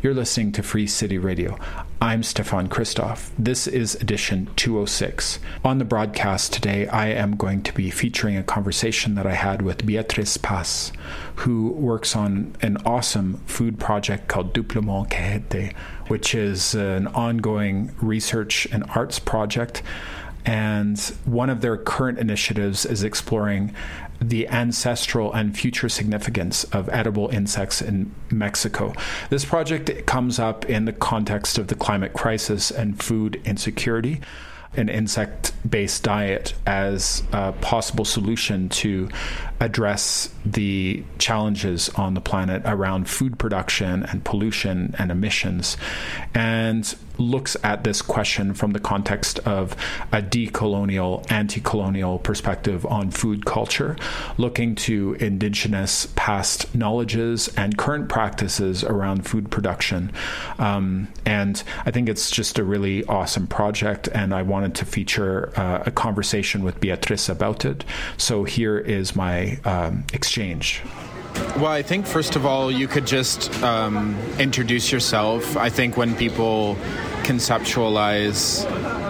You're listening to Free City Radio. I'm Stefan Christoff. This is edition 206. On the broadcast today, I am going to be featuring a conversation that I had with Beatriz Paz, who works on an awesome food project called Duplement Cajete, which is an ongoing research and arts project. And one of their current initiatives is exploring the ancestral and future significance of edible insects in Mexico. This project comes up in the context of the climate crisis and food insecurity. An insect-based diet as a possible solution to address the challenges on the planet around food production and pollution and emissions, and looks at this question from the context of a decolonial, anti-colonial perspective on food culture, looking to indigenous past knowledges and current practices around food production. And I think it's just a really awesome project, and I wanted to feature a conversation with Beatriz about it. So here is my exchange. Well, I think, first of all, you could just introduce yourself. I think when people conceptualize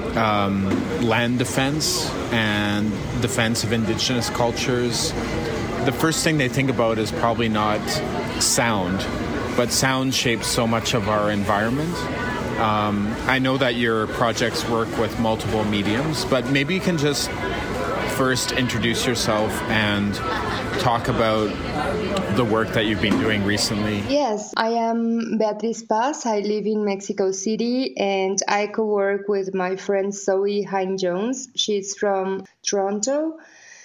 land defense and defense of indigenous cultures, the first thing they think about is probably not sound, but sound shapes so much of our environment. I know that your projects work with multiple mediums, but maybe you can just first introduce yourself and talk about the work that you've been doing recently. Yes, I am Beatriz Paz. I live in Mexico City, and I co-work with my friend Zoe Hine-Jones. She's from Toronto,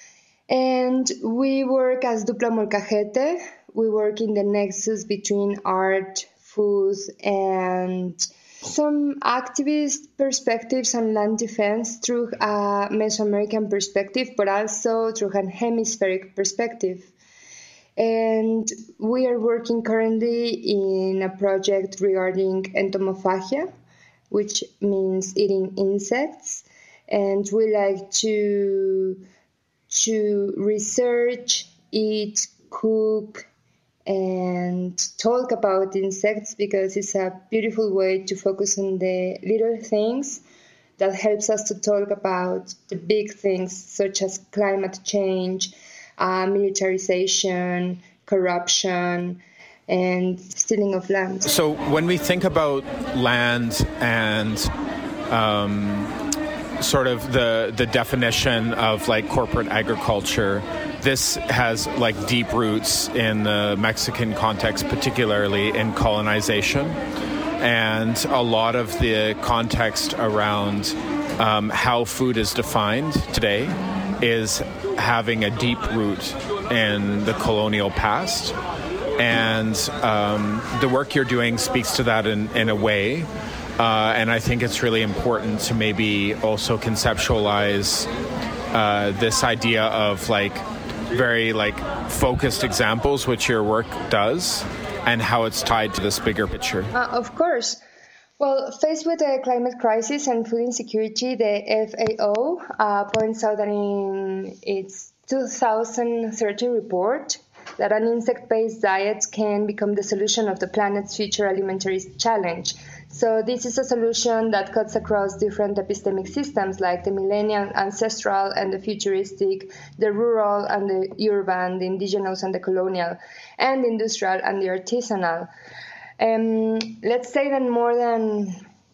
and we work as Dupla Molcajete. We work in the nexus between art, food, and some activist perspectives on land defense through a Mesoamerican perspective, but also through an hemispheric perspective. And we are working currently in a project regarding entomophagia, which means eating insects. And we like to research, eat, cook, and talk about insects, because it's a beautiful way to focus on the little things that helps us to talk about the big things, such as climate change, militarization, corruption, and stealing of land. So when we think about land and sort of the definition of like corporate agriculture, this has like deep roots in the Mexican context, particularly in colonization. And a lot of the context around how food is defined today is having a deep root in the colonial past. And the work you're doing speaks to that in a way. And I think it's really important to maybe also conceptualize this idea of like very like focused examples, which your work does, and how it's tied to this bigger picture. Of course. Well, faced with the climate crisis and food insecurity, the FAO points out that in its 2030 report that an insect-based diet can become the solution of the planet's future alimentary challenge. So this is a solution that cuts across different epistemic systems like the millennial, ancestral, and the futuristic, the rural and the urban, the indigenous and the colonial, and the industrial and the artisanal. Let's say that more than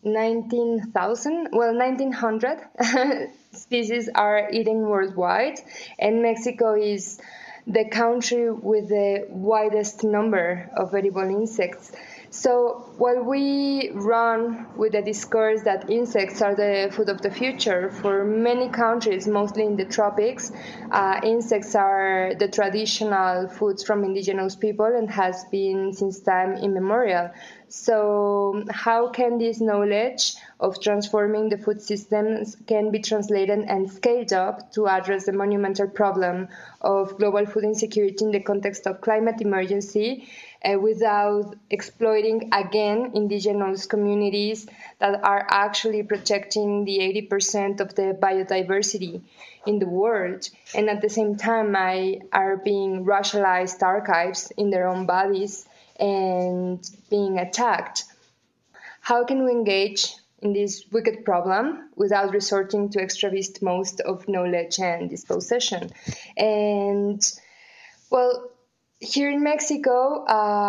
1900 species are eaten worldwide, and Mexico is the country with the widest number of edible insects. So while we run with the discourse that insects are the food of the future, for many countries, mostly in the tropics, insects are the traditional foods from indigenous people and has been since time immemorial. So how can this knowledge of transforming the food systems can be translated and scaled up to address the monumental problem of global food insecurity in the context of climate emergency, without exploiting again indigenous communities that are actually protecting the 80% of the biodiversity in the world, and at the same time are being racialized archives in their own bodies and being attacked. How can we engage in this wicked problem without resorting to extravist modes of knowledge and dispossession? And, well, here in Mexico,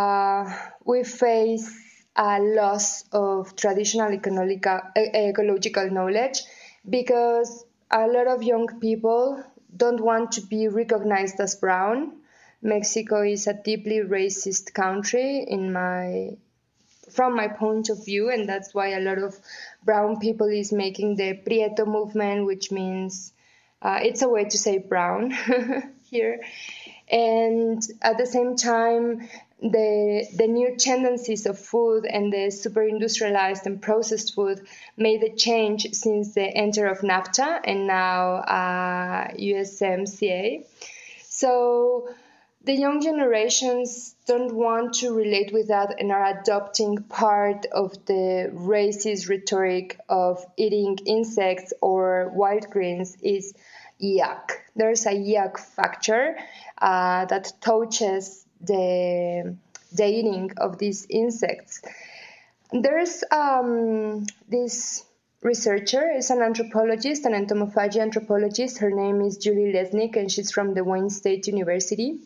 we face a loss of traditional ecological knowledge because a lot of young people don't want to be recognized as brown. Mexico is a deeply racist country from my point of view, and that's why a lot of brown people is making the Prieto movement, which means it's a way to say brown here. And at the same time, the new tendencies of food and the super industrialized and processed food made a change since the enter of NAFTA and now USMCA. So the young generations don't want to relate with that and are adopting part of the racist rhetoric of eating insects or wild greens is yuck. There's a yuck factor that touches the eating of these insects. There's this researcher, is an anthropologist, an entomophagy anthropologist. Her name is Julie Lesnick, and she's from the Wayne State University.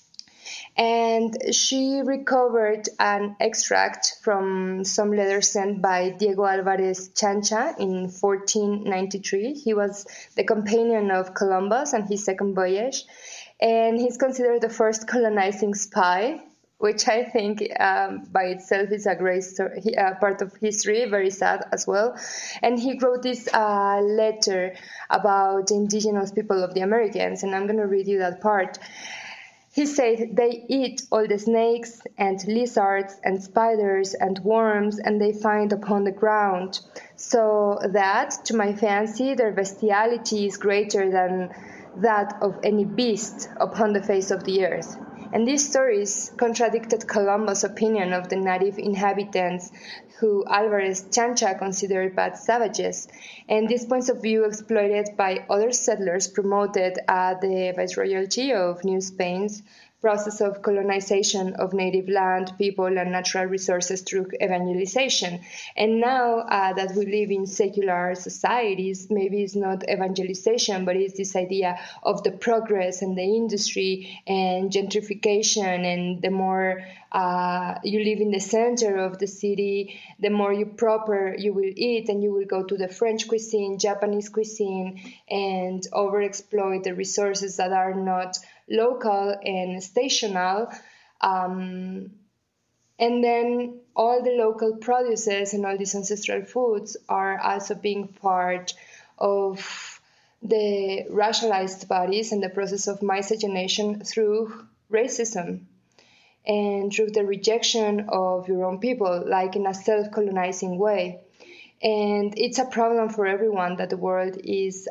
And she recovered an extract from some letters sent by Diego Álvarez Chancha in 1493. He was the companion of Columbus on his second voyage, and he's considered the first colonizing spy, which I think by itself is a great story, part of history, very sad as well. And he wrote this letter about the indigenous people of the Americans, and I'm going to read you that part. He said, "They eat all the snakes and lizards and spiders and worms and they find upon the ground, so that, to my fancy, their bestiality is greater than that of any beast upon the face of the earth." And these stories contradicted Columbus' opinion of the native inhabitants, who Álvarez Chancha considered bad savages. And these points of view, exploited by other settlers, promoted the Viceroyalty of New Spain's process of colonization of native land, people, and natural resources through evangelization. And now that we live in secular societies, maybe it's not evangelization, but it's this idea of the progress and the industry and gentrification, and the more you live in the center of the city, the more you will eat, and you will go to the French cuisine, Japanese cuisine, and overexploit the resources that are not local and stational. And then all the local produces and all these ancestral foods are also being part of the racialized bodies and the process of miscegenation through racism and through the rejection of your own people, like in a self-colonizing way. And it's a problem for everyone that the world is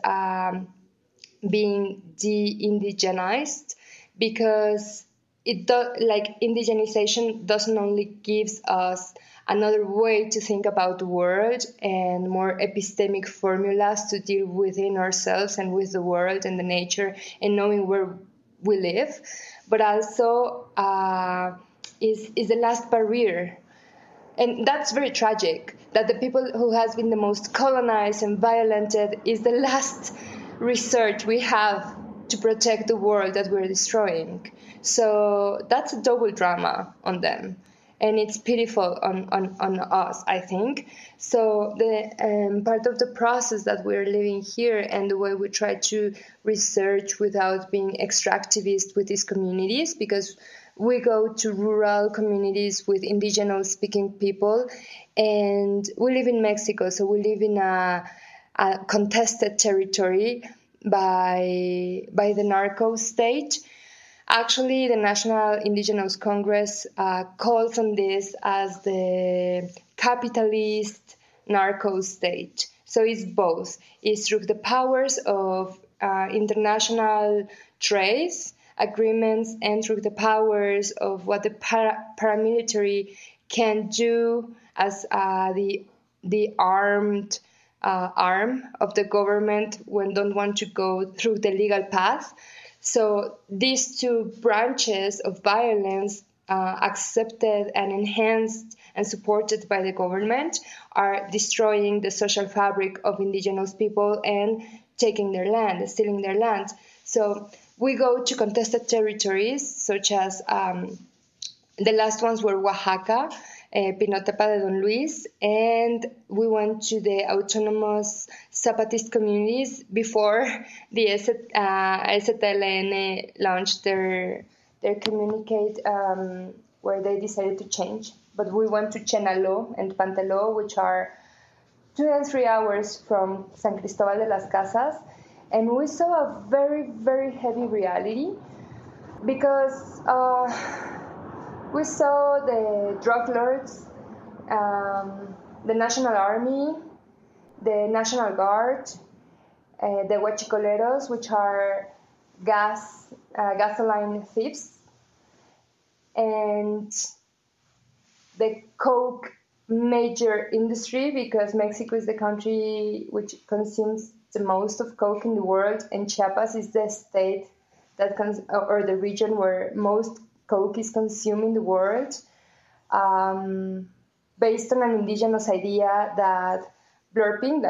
being de-indigenized, because indigenization doesn't only gives us another way to think about the world and more epistemic formulas to deal within ourselves and with the world and the nature and knowing where we live, but also is the last barrier. And that's very tragic, that the people who has been the most colonized and violented is the last resort we have to protect the world that we're destroying. So that's a double drama on them, and it's pitiful on us, I think. So the part of the process that we're living here and the way we try to research without being extractivist with these communities, because we go to rural communities with indigenous speaking people, and we live in Mexico, so we live in a contested territory by the narco state. Actually, the National Indigenous Congress calls on this as the capitalist narco state. So it's both. It's through the powers of international trade agreements and through the powers of what the paramilitary can do as the armed arm of the government when don't want to go through the legal path. So these two branches of violence accepted and enhanced and supported by the government, are destroying the social fabric of indigenous people and taking their land, stealing their land. So we go to contested territories, such as the last ones were Oaxaca, Pinotepa de Don Luis, and we went to the autonomous Zapatist communities before the STLN launched their communicate where they decided to change. But we went to Chenaló and Panteló, which are 2 and 3 hours from San Cristobal de las Casas, and we saw a very, very heavy reality because we saw the drug lords, the National Army, the National Guard, the huachicoleros, which are gasoline thieves, and the coke major industry, because Mexico is the country which consumes the most of coke in the world, and Chiapas is the state that or the region where most coke is consumed in the world, based on an indigenous idea that blurping,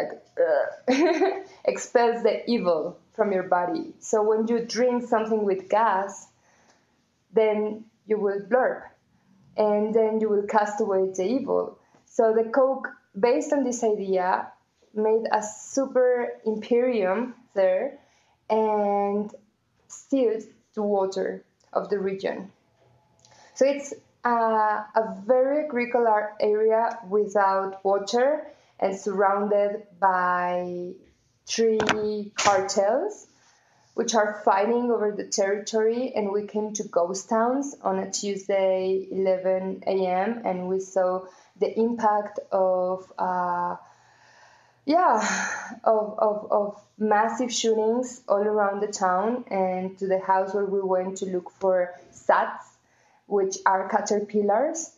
expels the evil from your body. So when you drink something with gas, then you will blurp, and then you will cast away the evil. So the coke, based on this idea, made a super imperium there and steals the water of the region. So it's a very agricultural area without water and surrounded by 3 cartels, which are fighting over the territory. And we came to ghost towns on a Tuesday, 11 a.m., and we saw the impact of massive shootings all around the town, and to the house where we went to look for SATs, which are caterpillars.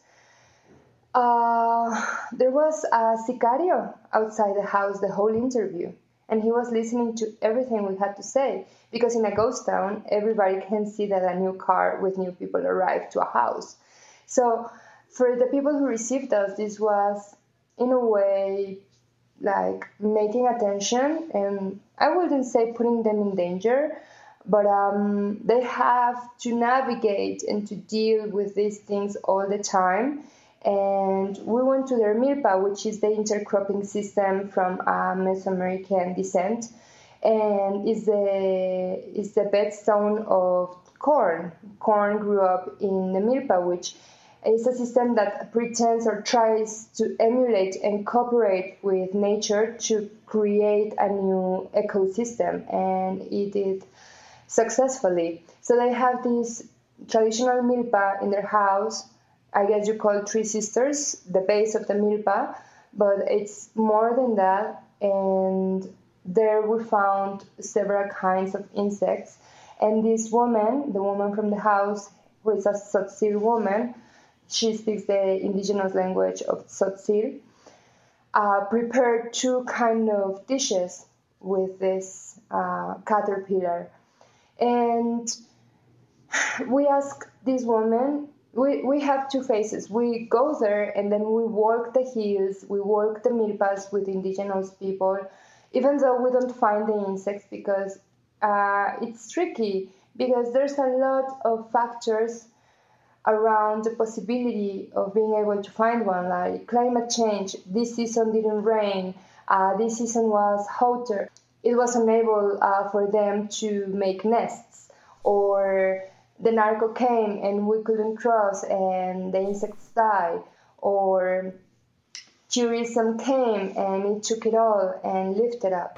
There was a sicario outside the house the whole interview, and he was listening to everything we had to say, because in a ghost town, everybody can see that a new car with new people arrived to a house. So for the people who received us, this was, in a way, like making attention, and I wouldn't say putting them in danger, but they have to navigate and to deal with these things all the time. And we went to their milpa, which is the intercropping system from Mesoamerican descent, and is the bedstone of corn. Corn grew up in the milpa, which is a system that pretends or tries to emulate and cooperate with nature to create a new ecosystem, and it did successfully. So they have this traditional milpa in their house. I guess you call 3 sisters, the base of the milpa, but it's more than that. And there we found several kinds of insects. And this woman, the woman from the house, who is a Tzotzil woman, she speaks the indigenous language of Tzotzil, prepared 2 kind of dishes with this caterpillar. And we asked this woman, we have 2 phases. We go there and then we walk the hills, we walk the milpas with indigenous people, even though we don't find the insects, because it's tricky, because there's a lot of factors around the possibility of being able to find one, like climate change. This season didn't rain. This season was hotter. It was unable for them to make nests, or the narco came and we couldn't cross and the insects died, or tourism came and it took it all and lifted up.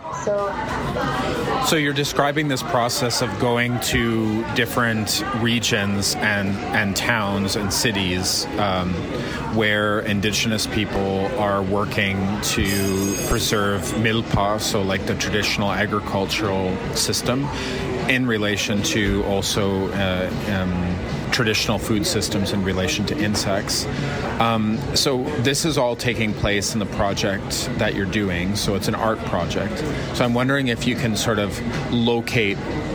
So you're describing this process of going to different regions and towns and cities where indigenous people are working to preserve milpa, so like the traditional agricultural system, in relation to also traditional food systems in relation to insects. So this is all taking place in the project that you're doing. So it's an art project. So I'm wondering if you can sort of locate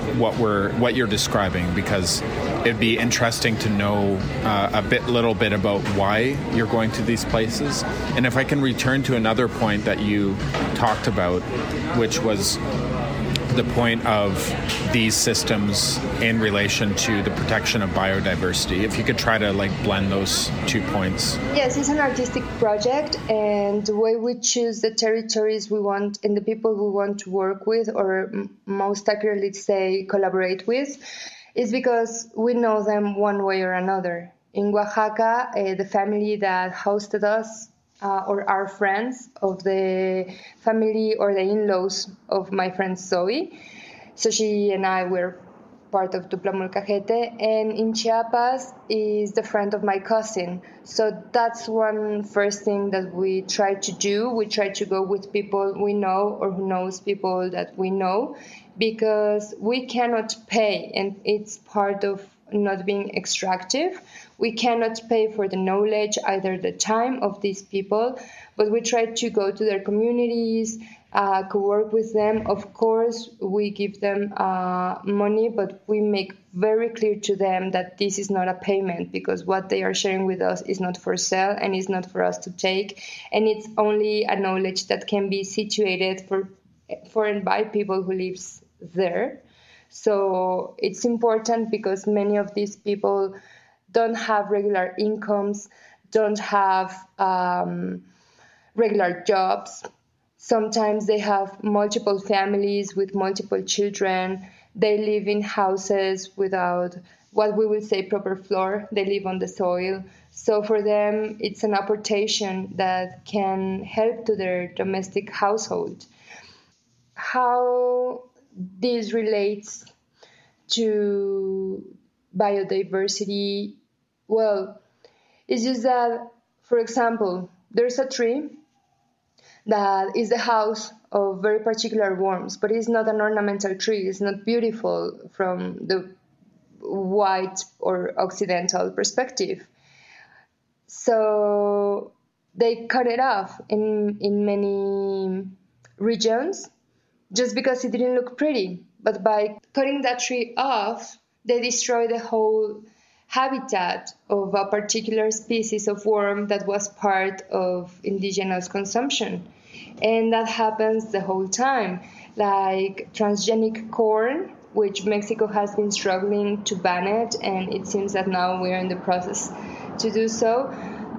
what you're describing, because it'd be interesting to know a little bit about why you're going to these places. And if I can return to another point that you talked about, which was the point of these systems in relation to the protection of biodiversity. If you could try to blend those 2 points. Yes, it's an artistic project, and the way we choose the territories we want and the people we want to work with, or most accurately say collaborate with, is because we know them one way or another. In Oaxaca, the family that hosted us or our friends of the family or the in-laws of my friend Zoe. So she and I were part of Tupla Molcajete, and in Chiapas is the friend of my cousin. So that's one first thing that we try to do. We try to go with people we know or who knows people that we know, because we cannot pay, and it's part of not being extractive. We cannot pay for the knowledge, either the time of these people, but we try to go to their communities, co-work with them. Of course, we give them money, but we make very clear to them that this is not a payment, because what they are sharing with us is not for sale and is not for us to take, and it's only a knowledge that can be situated for and by people who lives there. So it's important because many of these people don't have regular incomes, don't have regular jobs. Sometimes they have multiple families with multiple children. They live in houses without what we would say proper floor. They live on the soil. So for them, it's an apportation that can help to their domestic household. How this relates to biodiversity, well, it's just that, for example, there's a tree that is the house of very particular worms, but it's not an ornamental tree. It's not beautiful from the white or occidental perspective. So they cut it off in many regions just because it didn't look pretty. But by cutting that tree off, they destroy the whole habitat of a particular species of worm that was part of indigenous consumption. And that happens the whole time. Like transgenic corn, which Mexico has been struggling to ban it, and it seems that now we're in the process to do so.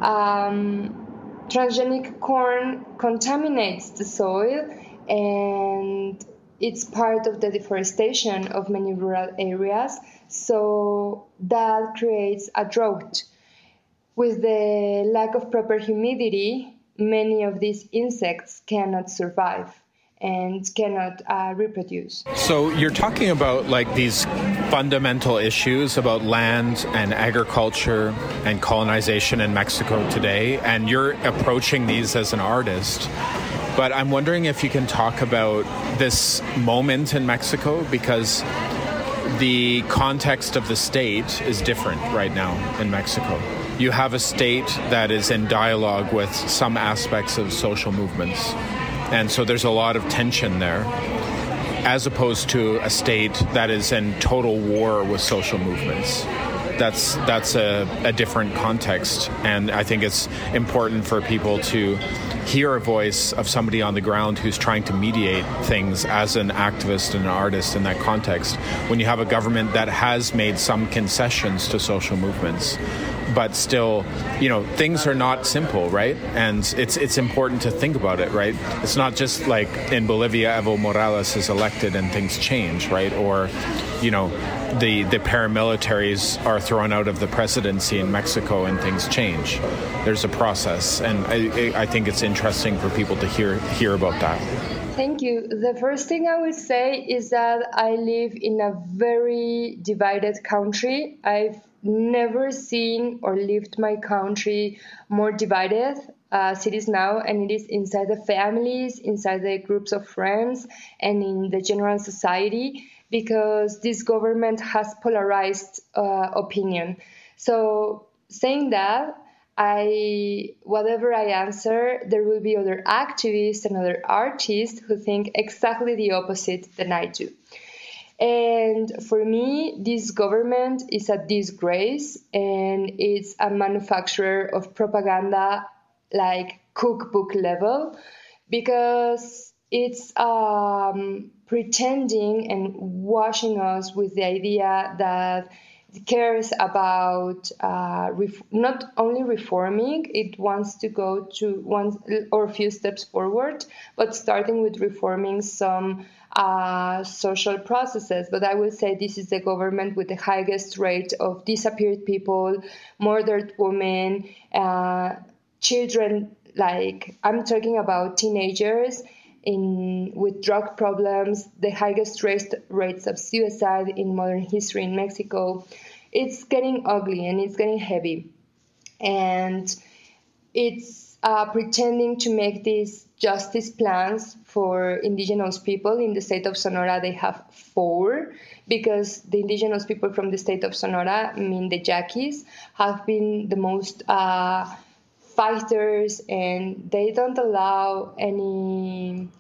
Transgenic corn contaminates the soil, and it's part of the deforestation of many rural areas. So that creates a drought. With the lack of proper humidity, many of these insects cannot survive and cannot reproduce. So you're talking about these fundamental issues about land and agriculture and colonization in Mexico today, and you're approaching these as an artist. But I'm wondering if you can talk about this moment in Mexico, because the context of the state is different right now in Mexico. You have a state that is in dialogue with some aspects of social movements. And so there's a lot of tension there, as opposed to a state that is in total war with social movements. That's a different context. And I think it's important for people to hear a voice of somebody on the ground who's trying to mediate things as an activist and an artist in that context. When you have a government that has made some concessions to social movements, but still, things are not simple, right? And it's important to think about it, right? It's not just like in Bolivia, Evo Morales is elected and things change, right? Or, the paramilitaries are thrown out of the presidency in Mexico and things change. There's a process, and I think it's interesting for people to hear about that. Thank you. The first thing I will say is that I live in a very divided country. I've never seen or lived my country more divided as it is now, and it is inside the families, inside the groups of friends, and in the general society, because this government has polarized opinion. So saying that, whatever I answer, there will be other activists and other artists who think exactly the opposite than I do. And for me, this government is a disgrace, and it's a manufacturer of propaganda like cookbook level, because it's pretending and washing us with the idea that it cares about not only reforming, it wants to go to one or a few steps forward, but starting with reforming some social processes. But I would say this is the government with the highest rate of disappeared people, murdered women, children, like I'm talking about teenagers with drug problems, the highest rates of suicide in modern history in Mexico. It's getting ugly and it's getting heavy. And it's pretending to make these justice plans for indigenous people. In the state of Sonora, they have 4, because the indigenous people from the state of Sonora, I mean the Yaquis, have been the most fighters, and they don't allow any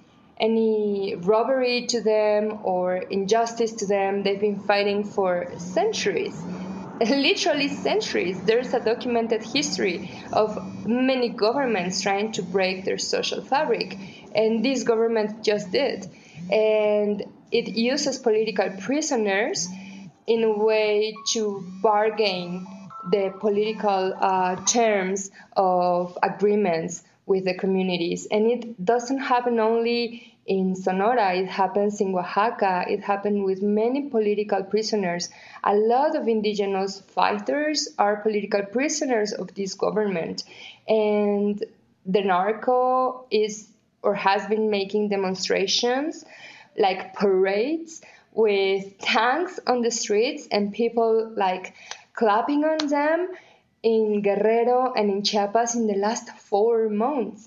robbery to them or injustice to them. They've been fighting for centuries, literally centuries. There's a documented history of many governments trying to break their social fabric, and this government just did. And it uses political prisoners in a way to bargain the political terms of agreements with the communities. And it doesn't happen only in Sonora, it happens in Oaxaca, it happened with many political prisoners. A lot of indigenous fighters are political prisoners of this government. And the narco is or has been making demonstrations, like parades, with tanks on the streets and people like clapping on them in Guerrero and in Chiapas in the last 4 months.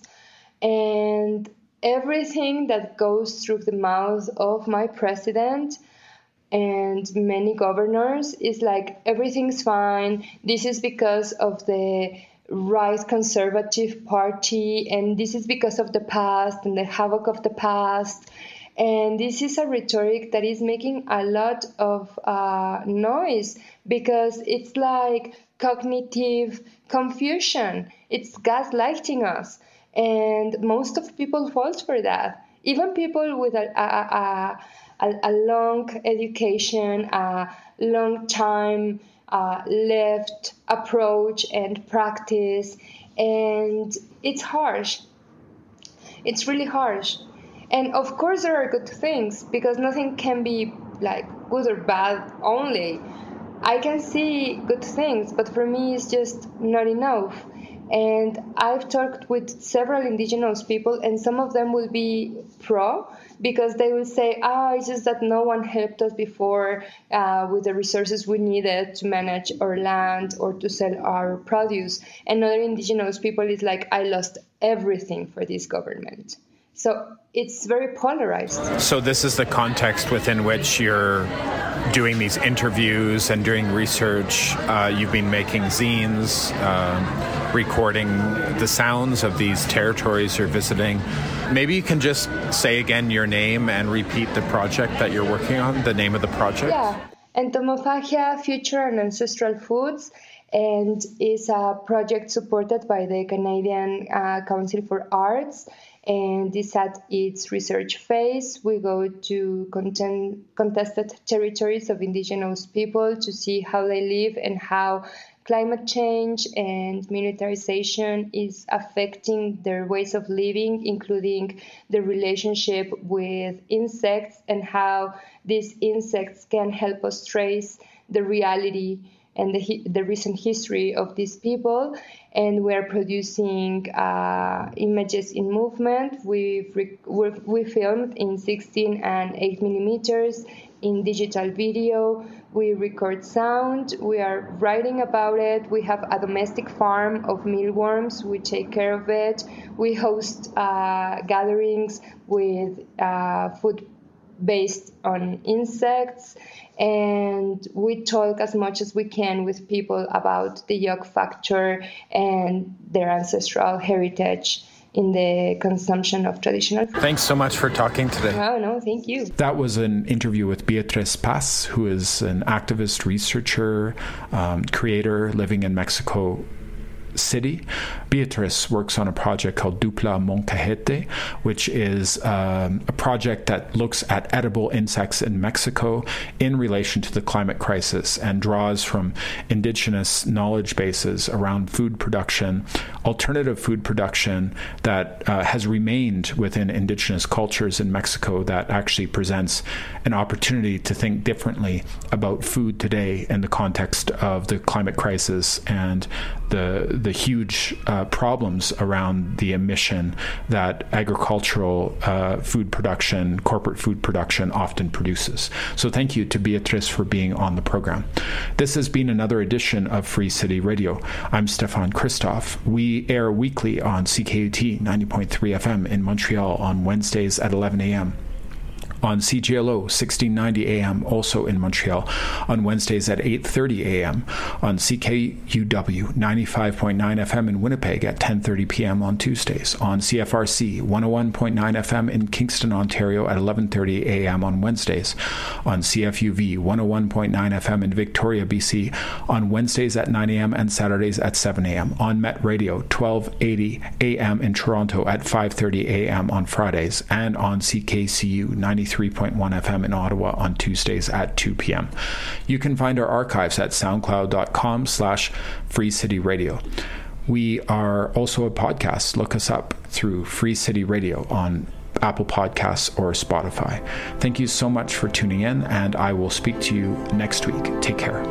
And everything that goes through the mouth of my president and many governors is like, everything's fine. This is because of the right conservative party, and this is because of the past and the havoc of the past. And this is a rhetoric that is making a lot of noise, because it's like cognitive confusion. It's gaslighting us. And most of people fall for that. Even people with a long education, a long time left approach and practice. And it's harsh. It's really harsh. And of course there are good things, because nothing can be like good or bad only. I can see good things, but for me it's just not enough. And I've talked with several indigenous people, and some of them will be pro, because they will say, it's just that no one helped us before with the resources we needed to manage our land or to sell our produce. And other indigenous people is like, I lost everything for this government. So it's very polarized. So this is the context within which you're doing these interviews and doing research. You've been making zines, recording the sounds of these territories you're visiting. Maybe you can just say again your name and repeat the project that you're working on, the name of the project. Yeah, Entomophagia, Future and Ancestral Foods, and is a project supported by the Canadian Council for Arts, and is at its research phase. We go to contested territories of indigenous people to see how they live and how climate change and militarization is affecting their ways of living, including the relationship with insects and how these insects can help us trace the reality and the recent history of these people. And we're producing images in movement. We filmed in 16 and 8 millimeters in digital video. We record sound. We are writing about it. We have a domestic farm of mealworms. We take care of it. We host gatherings with food based on insects, and we talk as much as we can with people about the yuck factor and their ancestral heritage in the consumption of traditional food. Thanks so much for talking today. Oh, no, thank you. That was an interview with Beatriz Paz, who is an activist, researcher, creator living in Mexico City. Beatriz works on a project called Dupla Molcajete, which is a project that looks at edible insects in Mexico in relation to the climate crisis and draws from indigenous knowledge bases around food production, alternative food production that has remained within indigenous cultures in Mexico, that actually presents an opportunity to think differently about food today in the context of the climate crisis and the huge problems around the emission that agricultural food production, corporate food production often produces. So thank you to Beatriz for being on the program. This has been another edition of Free City Radio. I'm Stefan Christoff. We air weekly on CKUT 90.3 FM in Montreal on Wednesdays at 11 a.m. on CGLO 1690 AM, also in Montreal, on Wednesdays at 8:30 AM, on CKUW 95.9 FM in Winnipeg at 10:30 PM on Tuesdays, on CFRC 101.9 FM in Kingston, Ontario at 11:30 AM on Wednesdays, on CFUV 101.9 FM in Victoria, BC, on Wednesdays at 9 AM and Saturdays at 7 AM, on Met Radio 1280 AM in Toronto at 5:30 AM on Fridays, and on CKCU 93.1 FM in Ottawa on Tuesdays at 2 p.m. You can find our archives at soundcloud.com/freecityradio. We are also a podcast. Look us up through Free City Radio on Apple Podcasts or Spotify. Thank you so much for tuning in, and I will speak to you next week. Take care.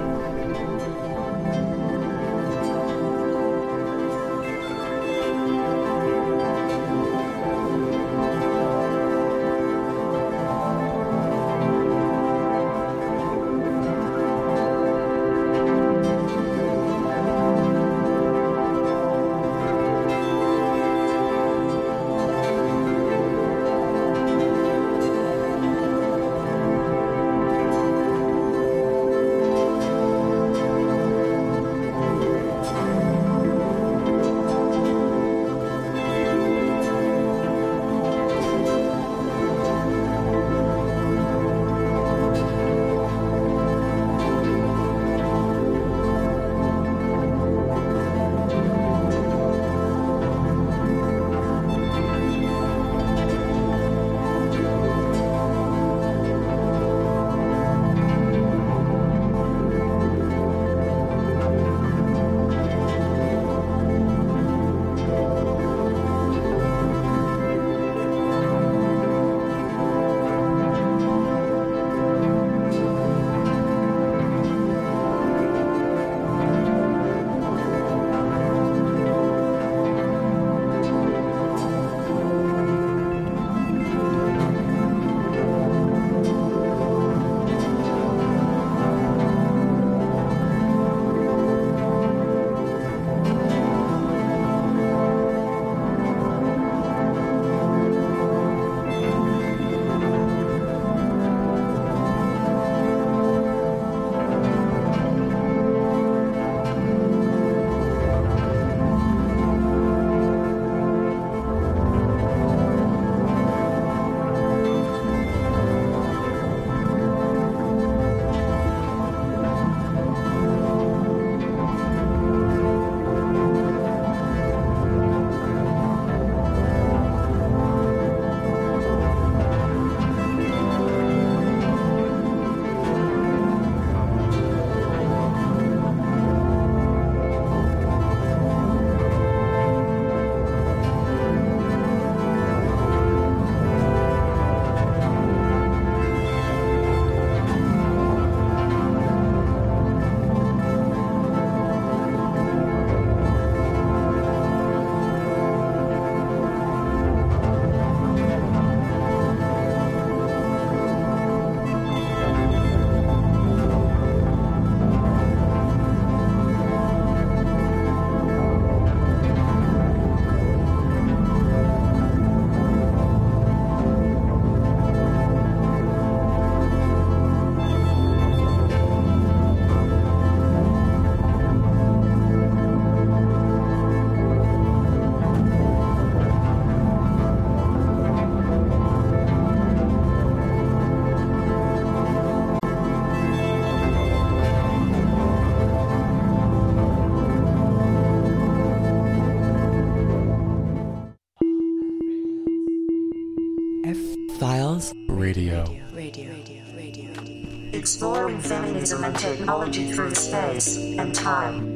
Radio. Exploring feminism and technology through space and time.